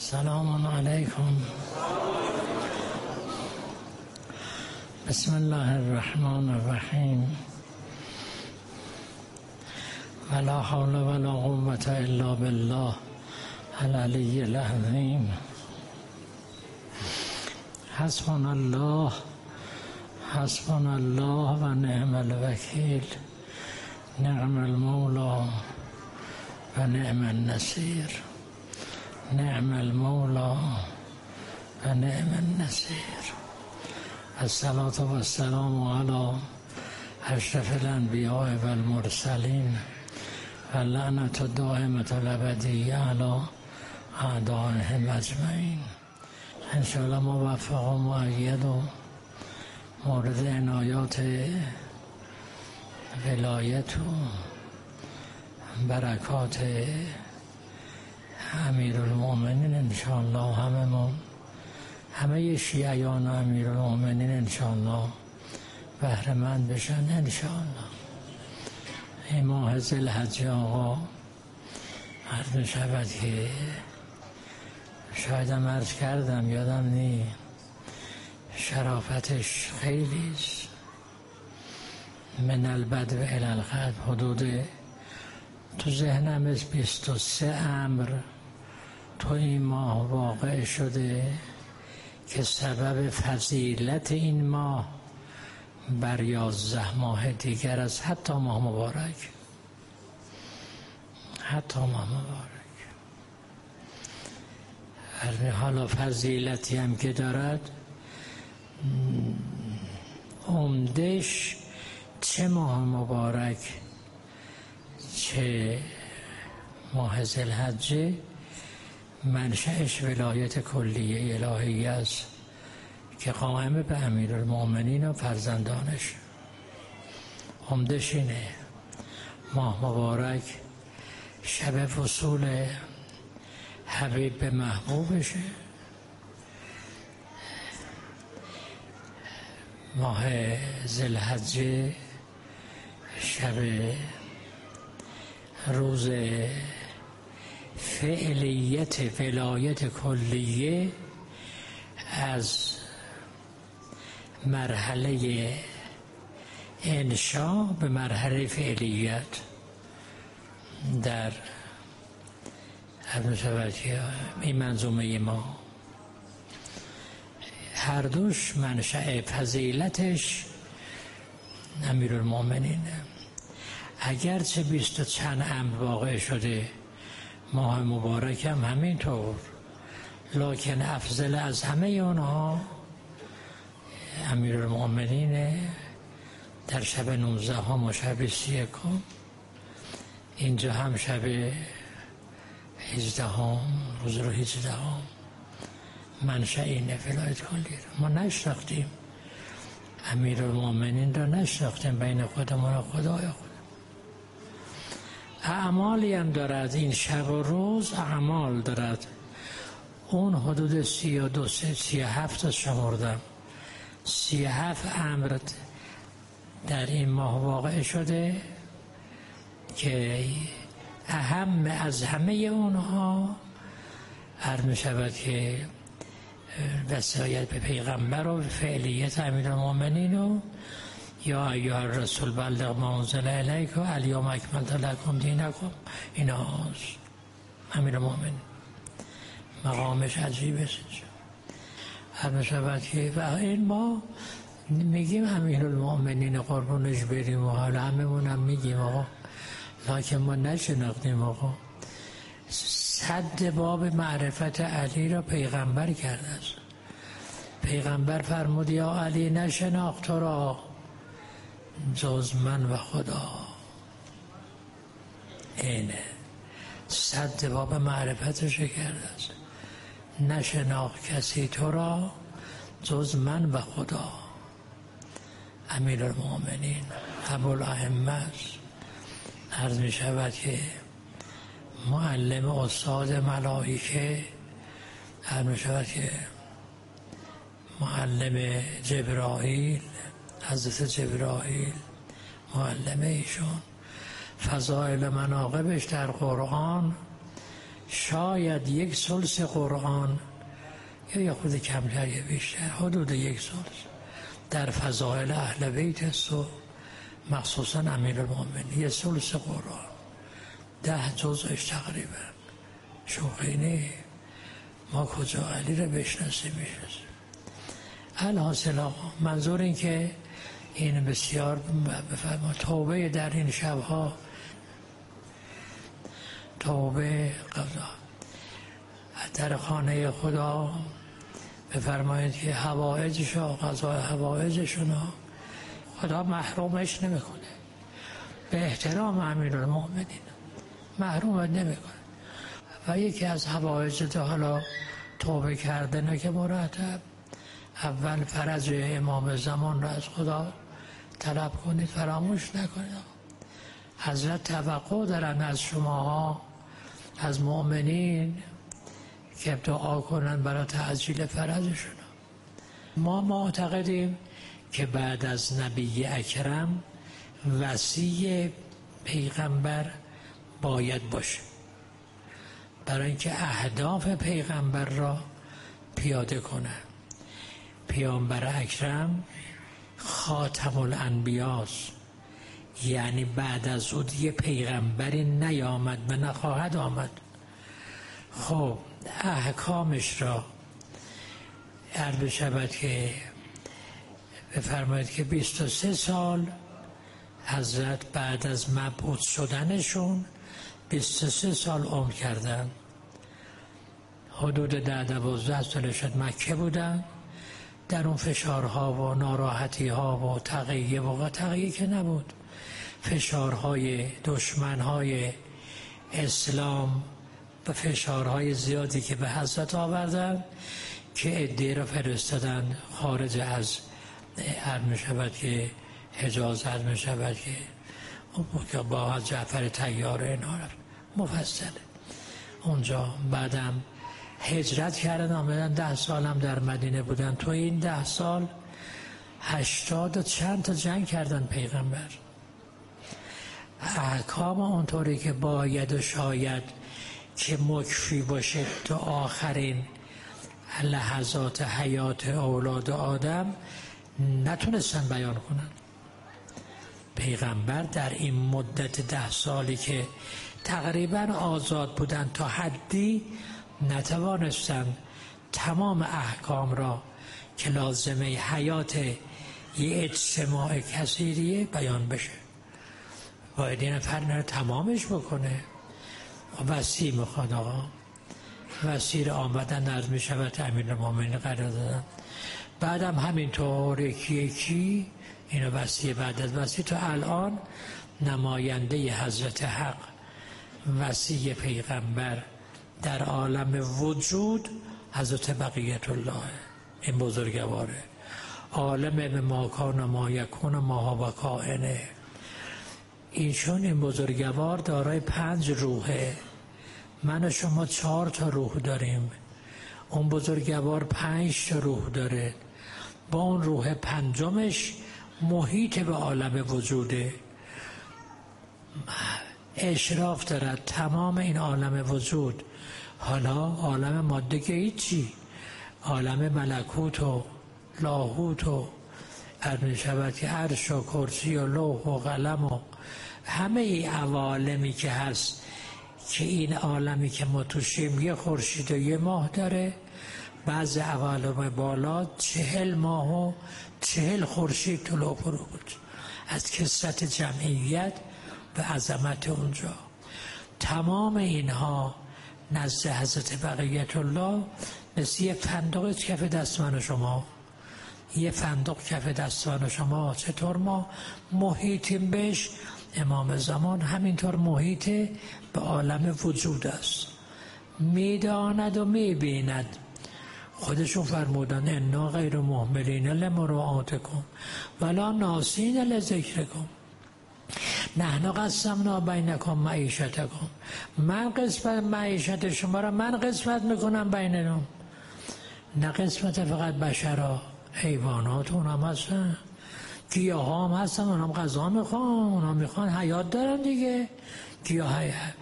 سلام علیکم. بسم الله الرحمن الرحیم. ولا حول ولا قوة الا بالله العلی العظیم. حسبنا الله حسبنا الله و نعم الوکیل، نعم المولا و نعم النصیر، نعم المولا و نعم النصیر. الصلاة و السلام علی اشرف الانبیاء و المرسلین و لعنت الدائمة الابدیة علی اعدائهم اجمعین. انشاءالله موفق و مؤید و مورد عنایات ولایت و برکات امیرالمؤمنین انشاءالله همه شیعیان امیرالمؤمنین انشاءالله بهره مند بشن انشاءالله. این ماه ذوالحجه آقا عرض می شود که شایدم عرض کردم یادم نی، شرافتش خیلی است. من البدو الی الغد، حدود تو ذهنم از 23 امر تو این ماه واقع شده که سبب فضیلت این ماه بر 11 ماه دیگر از حتی ماه مبارک، حتی ماه مبارک. حالا فضیلتی هم که دارد، عمدش چه ماه مبارک چه ماه ذوالحجه منشأش ولایت کلیه الهی است که قائم به امیرالمؤمنین و فرزندانش. عمدش اینه، ماه مبارک شب وصول حبیب به محبوبشه، ماه ذوالحجه شب روز فعلیت ولایت کلیه از مرحله انشا به مرحله فعلیت در این منظومه ما. هر دوش منشأ فضیلتش امیرالمؤمنینه. اگرچه 20 و چند امر واقع شده، ماه مبارک هم همینطور، لکن افضل از همه اونها امیرالمؤمنین در شب 19 و شب 31. اینجا هم شب 18 روز رو 18 منشأ اینه ولایت کلیه. ما نشناختیم امیرالمؤمنین را، نشناختیم بین خودمون و خدای خود. اعمالی هم دارد این شب و روز، اعمال دارد. اون حدود 32 37 شمردم، 37 امر در این ماه واقع شده که اهم از همه اونها عرض می شود که وصایت به پیغمبر و فعلیت امیرالمؤمنین و یا ایها الرسول بلغ ما انزل الیک و الیوم اکملت لکم دینکم، ایناست. امیرالمؤمنین مقامش عجیبه. هر شود که و این ما میگیم امیرالمؤمنین قربونش بریم و حالا هممون هم میگیم آقا، لکن ما نشناختیم آقا. صد باب معرفت علی را پیغمبر کرده است. پیغمبر فرمود یا علی نشناخت تو را جز من و خدا. اینه صد باب معرفتش کرده است، نشناخت کسی تو را جز من و خدا. امیرالمؤمنین ابوالائمه عرض می شود که معلم استاد ملائکه، عرض می شود که معلم جبرائیل، حضرت جبرائیل معلم ایشون. فضائل مناقبش در قرآن شاید 1/3 قرآن یا یه خود کمتر یا بیشتر، حدود 1/3 در فضائل اهل بیت است و مخصوصا امیرالمومنین. 1/3 قرآن 10 جزءش تقریبا. شوخی نه، ما کجا علی رو بشناسیم. الحاصل آقا، منظور این که این بسیار بفرما توبه در این شبها، توبه قضا در خانه خدا بفرمایید که حوائجش و قضای حوائجشون خدا محرومش نمیکنه. به احترام امیرالمومنین محرومت نمیکنه. و یکی از حوائج حالا توبه کردنه که مرتب اول فرج امام زمان را از خدا طلب کنید، فراموش نکنید. حضرت توقع دارن از شماها، از مؤمنین، که دعا کنن برای تعجیل فرجشون. ما معتقدیم که بعد از نبی اکرم وصی پیغمبر باید باشه، برای اینکه اهداف پیغمبر را پیاده کنه. پیامبر اکرم خاتم الانبیاست، یعنی بعد از او دیگه پیغمبری نیامد و نخواهد آمد. خب احکامش را عرض شود که بفرمایید که 23 سال حضرت بعد از مبعوث شدنشون 23 سال عمر کردن. حدود 10-12 سال شد مکه بودن، در اون فشارها و ناراحتیها و تقیه و تقیه که نبود، فشارهای دشمنهای اسلام و فشارهای زیادی که به حضرت آوردن که عده‌ای را فرستادن خارج از عرض می‌شود که حجاز، عرض می‌شود که با جعفر طیار اینا مفصله اونجا. بعدم هجرت کردن آمدن، 10 سالم در مدینه بودن. تو این 10 سال 80 و چند تا جنگ کردن پیغمبر. احکام اونطوری که باید و شاید که مکفی باشه تا آخرین لحظات حیات اولاد آدم نتونستن بیان کنن. پیغمبر در این مدت 10 سالی که تقریبا آزاد بودن تا حدی نتوانستن تمام احکام را که لازمه حیات یه اجتماع کثیریه بیان بشه. باید این نفر تمامش بکنه. وصی میخواد آقا، وصی را آمدن عرض میشود امیرالمومنین قرار دادن. بعدم همینطور یکی اینو وصی بعد از وصی تا الان نماینده حضرت حق، وصی پیغمبر در عالم وجود حضرت بقیت الله، این بزرگواره. عالم به ما کان و ما یکون و ما هو کائنه. ایشون این بزرگوار دارای 5 روحه. من و شما 4 تا روح داریم، اون بزرگوار 5 تا روح داره. با اون روح 5مش محیط به عالم وجوده، اشراف دارد تمام این عالم وجود. حالا عالم ماده که هیچی، عالم ملکوت و لاهوت و عرض شود که عرش و کرسی و لوح و قلم و همه ای عوالمی که هست، که این عالمی که ما توشیم یه خورشید و یه ماه داره. بعض عوالم بالا 40 ماه و 40 خورشید طلوع فرو بود از کثرت جمعیت و عظمت اونجا. تمام اینها نزد حضرت بقیت الله مثل یه فندق کف دست من و شما، یه فندق کف دست من و شما. چطور ما محیطیم بهش، امام زمان همینطور محیط به عالم وجود است، میداند و میبیند. خودشون فرمودن انا غیر مهملین لمراعاتکم ولا ناسین لذکرکم نحن قسمنا بینکم معیشتکم. من قسمت معیشت شما را من قسمت میکنم بینتون. نه قسمت فقط بشرا، حیوانات اونم هستن، گیاه هم هستن، اونم غذا میخوان، اونم میخوان حیات دارن دیگه. گیاه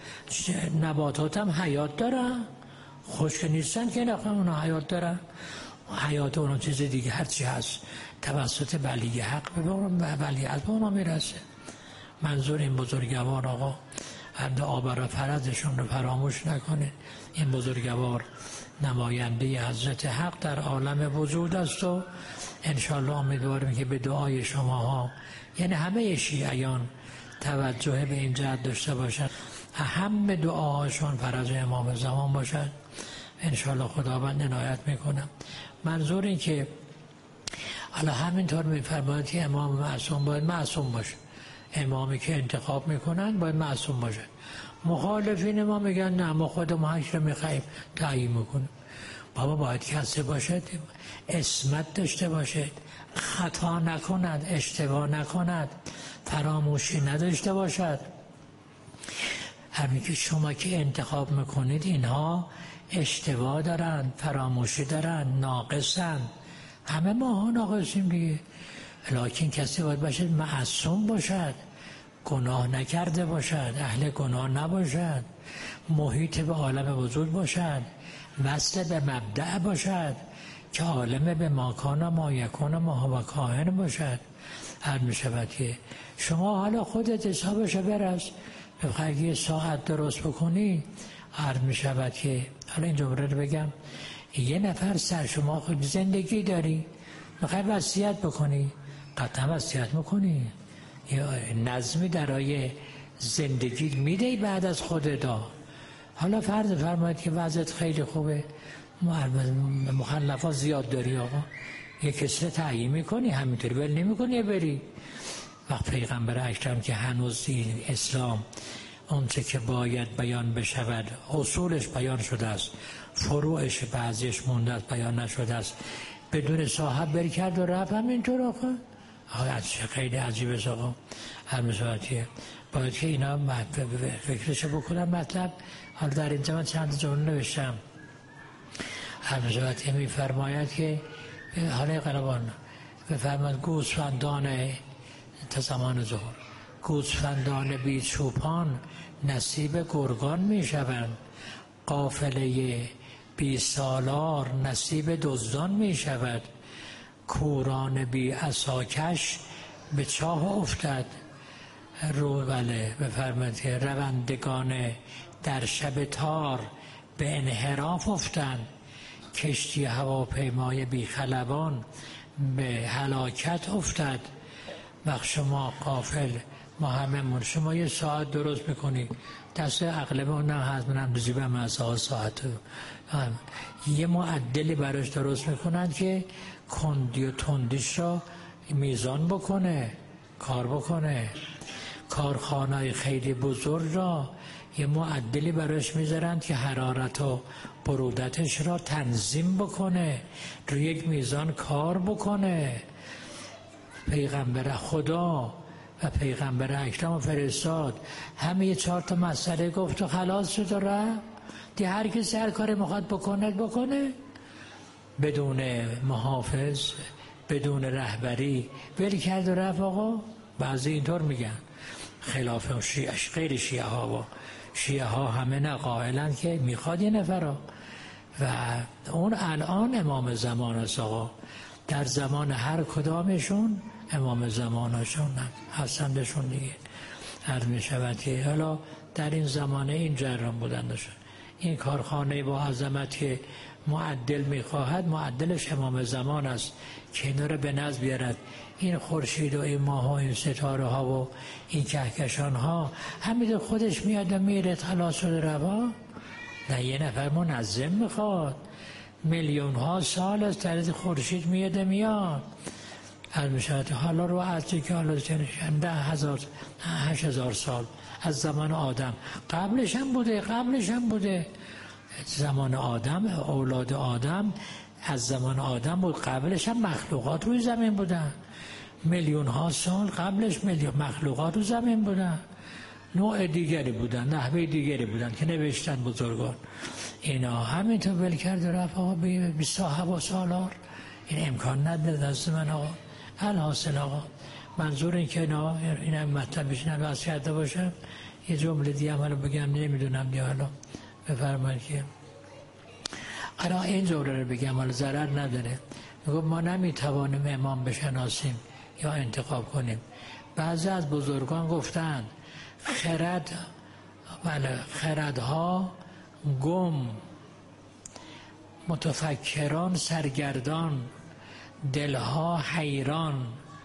نباتات هم حیات دارن، خشک نیستن که نخواه اونا حیات دارن. حیات اونا چیز دیگه هرچی هست توسط ولی حق به ولی حق به اونا میرسه. منظور این بزرگوار آقا دعا برای فرزشون رو فراموش نکنه. این بزرگوار نماینده حضرت حق در عالم وجود است و انشالله امیدواریم که به دعای شماها، یعنی همه شیعیان توجه به این جهت داشته باشند، همه دعاهاشون فرج امام زمان باشد. انشالله خداوند عنایت میکنه. منظور این که حالا همینطور میفرماید که امام معصوم باید معصوم باشه. امامی که انتخاب میکنن باید معصوم باشه. مخالفین ما میگن نه ما خودمون هیچ رو میخواییم تعیین میکنیم. بابا باید کسی باشد عصمت داشته باشد، خطا نکند، اشتباه نکند، فراموشی نداشته باشد. همین که شما که انتخاب میکنید اینها اشتباه دارن، فراموشی دارن، ناقصن. همه ما ناقصیم دیگه. لکن کسی باید باشد معصوم باشد، گناه نکرده باشد، اهل گناه نباشد، محیط به عالم وجود باشد، وصل به مبدأ باشد که عالم به ماکان ما یکان ما و کاهن باشد. هر می شود که شما حالا خودت حسابش برس بخواه یه ساعت درست بکنی. هر می شود که حالا این جمله رو بگم، یه نفر سر شما خود زندگی داری میخوای وصیت بکنی، قطعا وصیت میکنی، یه نظمی درای زندگی میدهی بعد از خودت. حالا فرض فرمایید که وضعت خیلی خوبه، مخلفات زیاد داری آقا، یه کسی رو تعیین میکنی، همینطوری ول نمیکنی بری. وقت پیغمبر اکرم که هنوز این اسلام اونچه که باید بیان بشود اصولش بیان شده است، فروعش بعضیش مونده است بیان نشده است، بدون صاحب بر کرد و رفت همینطور آقا. خیلی عجیبه است آقا. هر مساعدیه باید که اینا فکرش بکنم. مطلب حالا در اینجا من چند جمله نوشتم. هر مساعدیه میفرماید که حالا قربان بفرماید گوسفندان تا زمان ظهر، گوسفندان بی چوپان نصیب گرگان می شوند، قافله بی سالار نصیب دزدان می شود، کوران بی عصاکش به چاه افتد. بله بفرمایید که روندگان در شب تار به انحراف افتند، کشتی هواپیمای بی خلبان به هلاکت افتد. وقت شما قافل ما هممون، شما یه ساعت درست میکنی دست عقلمون هم هست، منم نزیبم از ساعت یه معدلی براش درست میکنن که کندی و تندیش را میزان بکنه، کار بکنه. کارخانه‌های خیلی بزرگ را یه معدلی براش میذارن که حرارت و برودتش را تنظیم بکنه، روی یک میزان کار بکنه. پیغمبر خدا و پیغمبر اکرم و فرستاد همه یه 4 تا مسئله گفت و خلاص شد و رفت. دیگه هر کسی هر کاری میخواد بکنه بدون محافظ، بدون رهبری ول کرد و رفت آقا. بعضی اینطور میگن خلاف غیر شیعه ها و شیعه ها همه نقائلن که میخواد یه نفر و اون الان امام زمان است آقا. در زمان هر کدامشون امام زمانشون هستندشون دیگه. عرض می شود که حالا در این زمانه این جریان بودندشون. این کارخانه با عظمت که معدل می خواهد، معدلش امام زمان است که اینا رو به نظم بیارد. این خورشید و این ماه و این ستاره ها و این کهکشان ها همین خودش میاد و میره خلاص شده روا. نه یه نفر منظم میخواد. میلیون ها سال از طریق خورشید میاد. از میشود حالا رو عرضی که حالا 8,000 سال از زمان آدم، قبلش هم بوده زمان آدم، اولاد آدم از زمان آدم بود، قبلش هم مخلوقات روی زمین بودن، میلیون ها سال قبلش مخلوقات روی زمین بودن، نوع دیگری بودن، نحوه دیگری بودن که نوشتن بزرگان. اینا همینطور ول کرد و رفت آقا به صاحب و سالار. این امکان نداره دست من آقا. الحاصل آقا منظور این که این مطلبش نباید کرده باشم یه جمله دیگه هم حالا بگم نمیدونم دیگه، حالا بفرمایید که حالا این جمله رو بگم، حالا ضرر نداره. میگم ما نمیتوانیم امام بشناسیم یا انتخاب کنیم. بعضی از بزرگان گفتند خردها گم، متفکران سرگردان، دلها حیران،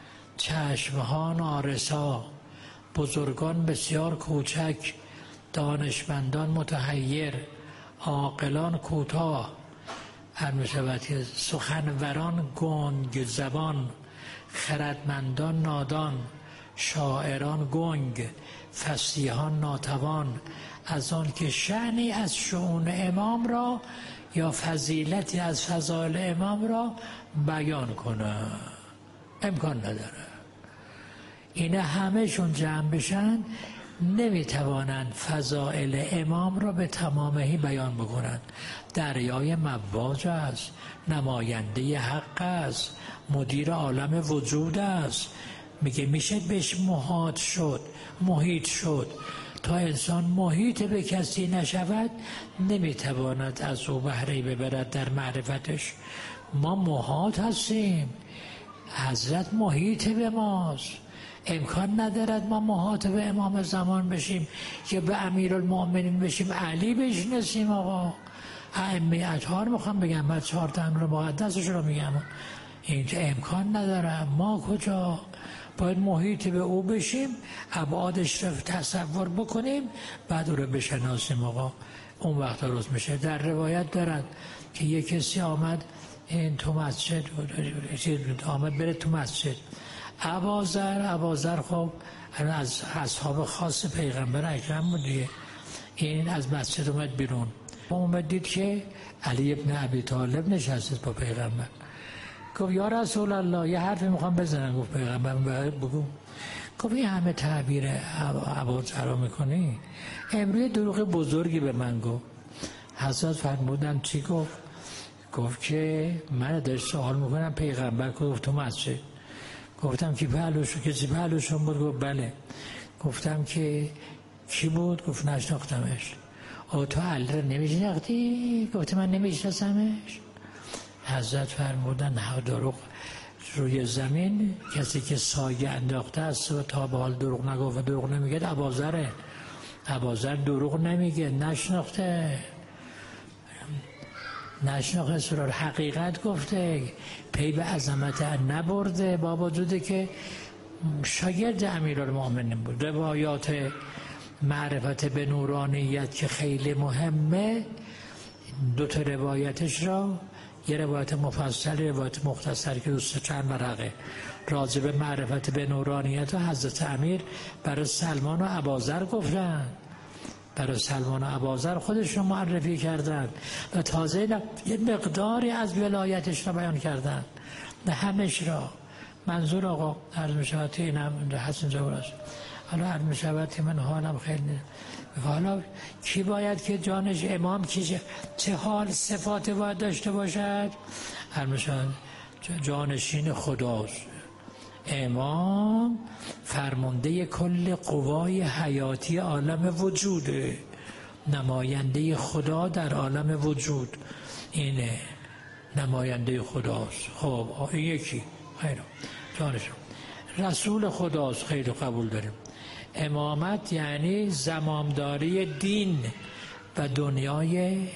چشمها نارسا، بزرگان بسیار کوچک، دانشمندان متحیر، عاقلان کوتاه. هر میشود که سخنوران گنگ زبان، خردمندان نادان، شاعران گنگ، فصیحان ناتوان، از آن که شأنی از شؤون امام را یا فضیلتی از فضائل امام را بیان کنه. امکان نداره. اینا همهشون جمع بشن نمیتوانند فضائل امام را به تمامهی بیان بکنند. دریای مواج است، نماینده حق است، مدیر عالم وجود است. میگه میشه بهش محیط شد. تا انسان محیط به کسی نشود نمیتواند از او بهره ببرد در معرفتش. ما محاط هستیم، حضرت محیط به ماست. امکان ندارد ما محاط به امام زمان بشیم که به امیرالمؤمنین بشیم، علی بشناسیم. آقا ائمه اطهار میخوام بگم، بعد 4 تا امر مقدسش رو میگم، این امکان نداره. ما کجا باید محیط به او بشیم، ابعادش رو تصور بکنیم، بعد او رو بشناسیم. آقا اون وقت درست میشه. در روایت دارد که یک کسی آمد این تو مسجد آمد بره تو مسجد. ابازر خب از اصحاب خاص پیغمبر اکرم بود دیگه. این از مسجد اومد بیرون، اومد دید که علی ابن ابی طالب نشسته با پیغمبر. گفت یا رسول الله یه حرفی میخوام بزنم. گفت پیغمبر بگو. گفت این همه تعبیر ابازر رو میکنی؟ امروز دروغ بزرگی به من گفت. حضرت فرمودن چی گفت؟ گفت که من داشت سوال میکنم پیغمبر گفت تو مسجد. گفتم که کسی پهلوشون بود؟ گفت بله. گفتم که کی بود؟ گفت نشناختمش. تو علی رو نمیشناختی؟ گفت من نمیشناسمش. حضرت فرمودن دروغ روی زمین کسی که سایه انداخته است و تا به حال دروغ نگفت و دروغ نمیگه ابازره. ابازر دروغ نمیگه، نشناخته سرار حقیقت گفته، پی به عظمت نبرده، با وجودی که شاگرد امیرالمؤمنین بود. روایات معرفت به نورانیت که خیلی مهمه، 2 تا روایتش را، یه روایت مفصل، روایت مختصر که دوست چند ورقه راجع به معرفت به نورانیت و حضرت امیر برای سلمان و ابازر گفتن. برای سلمان و ابازر خودشون معرفی کردن و تازه یه مقداری از ولایتش را بیان کردن، نه همش را. منظور آقا عرض می شود که اینم حسن جوراست. حالا عرض می شود که من حالم خیلی حالا کی باید که جانش امام کیشه، چه حال صفات باید داشته باشد؟ عرض می شود جانشین خداست. امام فرمانده کل قوای حیاتی عالم وجوده، نماینده خدا در عالم وجود. اینه نماینده خداست. خب این یکی خیلی جانشون رسول خداست، خیلی قبول داریم. امامت یعنی زمامداری دین و دنیای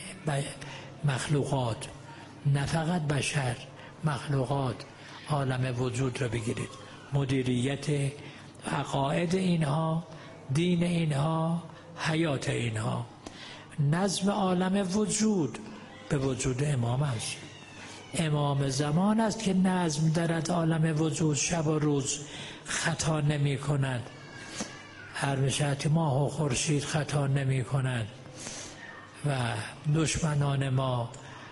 مخلوقات، نه فقط بشر، مخلوقات، عالم وجود را بگیرید. مدیریت عقاید اینها، دین اینها، حیات اینها، نظم عالم وجود به وجود امام است. امام زمان است که نظم دارد عالم وجود، شب و روز خطا نمی کند. هر بشهت ماه و خورشید خطا نمی کند و دشمنان ما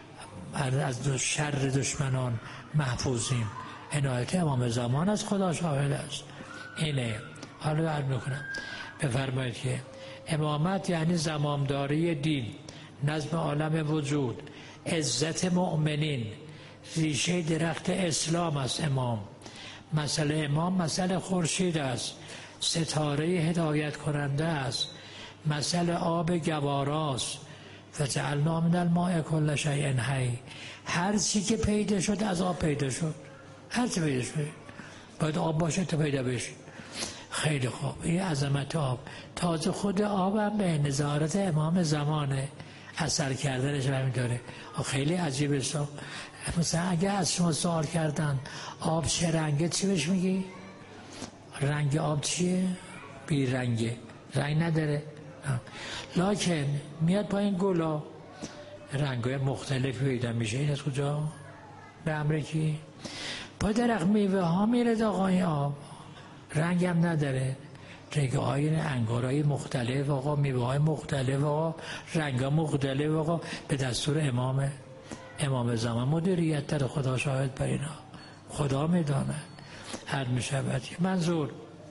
از شر دشمنان محفوظیم. عنایت امام زمان از خدا شاهد است. اینه. حالا عرض میکنم بفرمایید که امامت یعنی زمامداری دین، نظم عالم وجود، عزت مؤمنین، ریشه درخت اسلام است. امام مثل امام مثل خورشید است، ستاره هدایت کننده است. مثل آب گواراست فجعلنا من الماء کل شیء حی. هر چی که پیدا شد از آب پیدا شد، هر چی پیدا شد باید آب باشه تا پیدا بشه. خیلی خوب، این عظمت آب. تازه خود آب هم به نظارت امام زمانه، اثر کردنش همینطوره. خیلی عجیبه. مثلا اگه از شما سوال کردن آب چه رنگه، چی بهش میگی؟ رنگ آب چیه؟ بی رنگه، رنگ نداره. لکن میاد پایین گلا رنگ‌های مختلفی پیدا میشه. این از کجا؟ به امریکی. پای درخت میوه ها میره آقای آب، رنگ هم نداره. رنگ‌های انگارهای مختلف آقا، میوه‌های مختلف آقا، رنگ‌ها مختلف آقا، به دستور امام زمان مدیریت در خدا شاهد بر اینا، خدا میداند. هر میشود منظور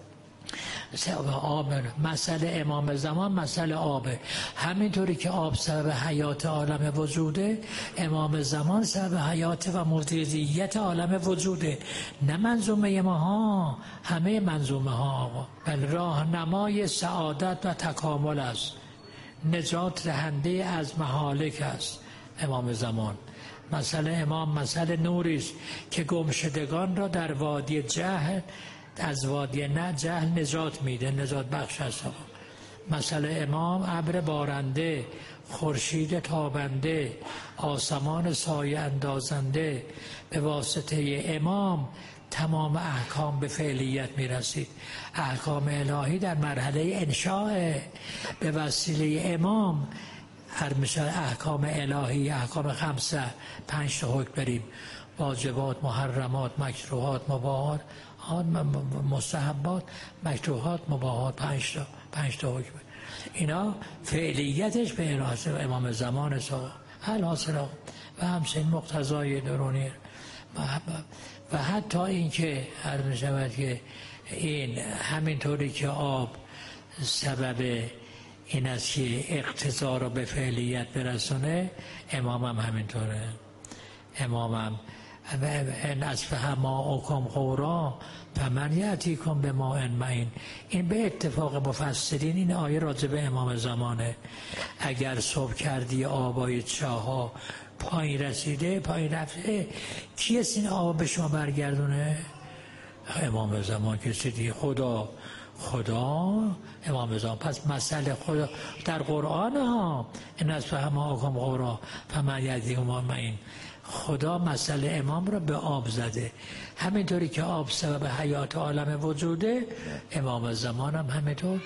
آب. مسئله امام زمان مسئله آبه. همینطوری که آب سبب حیات عالم وجوده، امام زمان سبب حیات و مدیریت عالم وجوده. نه منظومه ما ها، همه منظومه ها آقا. بل راهنمای سعادت و تکامل است، نجات دهنده از مهالک است امام زمان. مسئله امام مسئله نوری است که گمشدگان را در وادی جهل، از وادی نه جهل نجات میده، نجات بخش است. مسئله امام ابر بارنده، خورشید تابنده، آسمان سایه اندازنده. به واسطه امام تمام احکام به فعلیت میرسید. احکام الهی در مرحله انشاء، به وسیله امام هر میشه احکام الهی، احکام خمسه، 5 تا حکم بریم: واجبات، محرمات، مکروهات، مباحات، مستحبات، مکروهات، مباحات، 5 تا حکم. اینا فعلیتش به ارائه امام زمان سا الحاصل. و همچنین مقتضای درونی و حتی این که هر میشود که این همینطوری که آب سبب این است که اقتضا را به فعلیت برسونه، امام هم همینطوره. امام هم ان اصبح ماؤکم غورا فمن یأتیکم بماء معین. این به اتفاق مفسرین این آیه راجع به امام زمانه. اگر صبح کردی آبای چاها پایین رسیده، پایین رفته، کی است این آب به شما برگردونه؟ امام زمان کسی دیگه، خدا امام زمان. پس مسئله خدا در قرآن ها، این اصبح ماؤکم غورا فمن یأتیکم بماء معین. خدا مسئله امام را به آب زده. همینطوری که آب سبب حیات عالم وجوده، امام زمان هم همینطور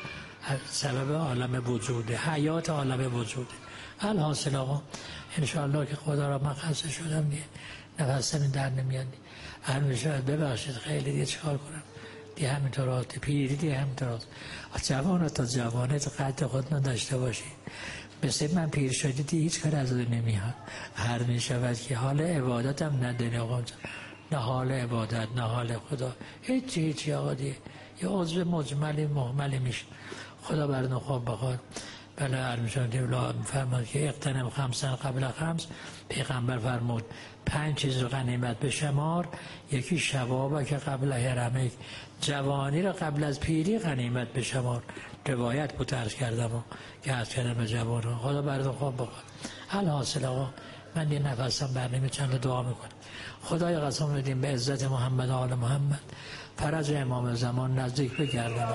سبب عالم وجوده، حیات عالم وجوده. الحاصل آقا انشاءالله که خدا را من خسته شدم دیگه، نفسم در نمیاد. هر میشود ببخشید خیلی دیگه چکار کنم دیگه، همینطور آتی پیری دیگه همینطور آتی. جوانه تا جوانه تا قد خود نداشته باشید. مثل من پیر شدی دیگه هیچ کار از اون نمیاد. هر میشود که حال عبادت هم نداری آقا، نه حال عبادت نه حال خدا، هیچی آقا دیگه. یه عضو مجملی مهملی میشه. خدا برنو خواب بخواد. بله هر میشود دیولا فرمود که اقتنم 5 قبل 5. پیغمبر فرمود 5 چیز رو غنیمت به شمار. یکی شبابه که قبل هرمک، جوانی رو قبل از پیری غنیمت به شمار. روایت بود عرض کردم که عرض کردم به جوان رو. خدا براتون خواب بخواد. الحاصل آقا من یه نفسم برنامه چند دعا میکنم. خدای قسم بدیم به عزت محمد آل محمد فرج امام زمان نزدیک بگرداند،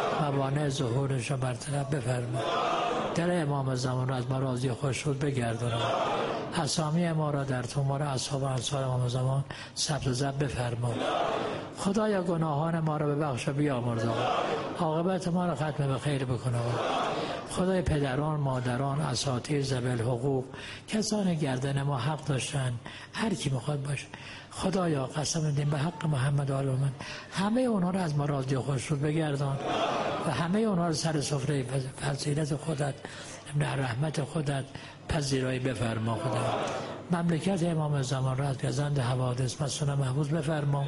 موانع ظهورش را برطرف بفرما، در امام زمان را از ما راضی خوشنود بگرداند، اسامی ما را در تومار اصحاب و انصار امام زمان ثبت و ضبط بفرما. خدایا گناهان ما را ببخش و بیامرز، عاقبت ما را ختم به خیر بکن. خدای پدران، مادران، اساتید، ذوی حقوق، کسان گردن ما حق داشتن، هر کی میخواد باشه، خدایا قسم میدیم به حق محمد آل محمد همه اونها را از ما راضی و خوشنود بگردان و همه اونها را سر سفره فضیلت خودت، رحمت خودت پذیرایی بفرما. خدا مملکت امام زمان را از گزند حوادث مسئول محفوظ بفرما،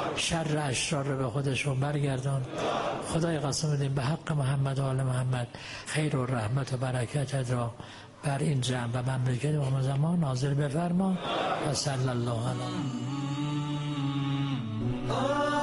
شر اشرار را به خودشون برگردان. خدای قسم بدیم به حق محمد و آل محمد خیر و رحمت و برکت را بر این جمع و مملکت امام زمان نازل بفرما و صلی الله علیه